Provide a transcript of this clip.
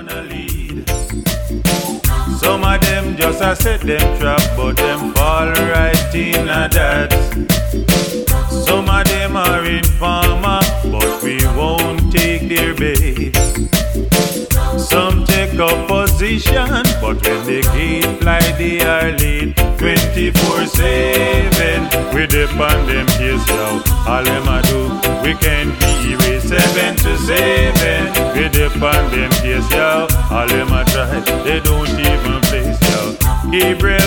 wanna lead. Some of them just a set them trap, but them fall right in a that. Some of them are informer, but we won't take their bait. Some take up position, but when they gate fly, they are late. 24/7, we depend them case now. All them a do, we can't be erased. 7 to 7, we depend them case now. All them a try, they don't even place now. Gabriel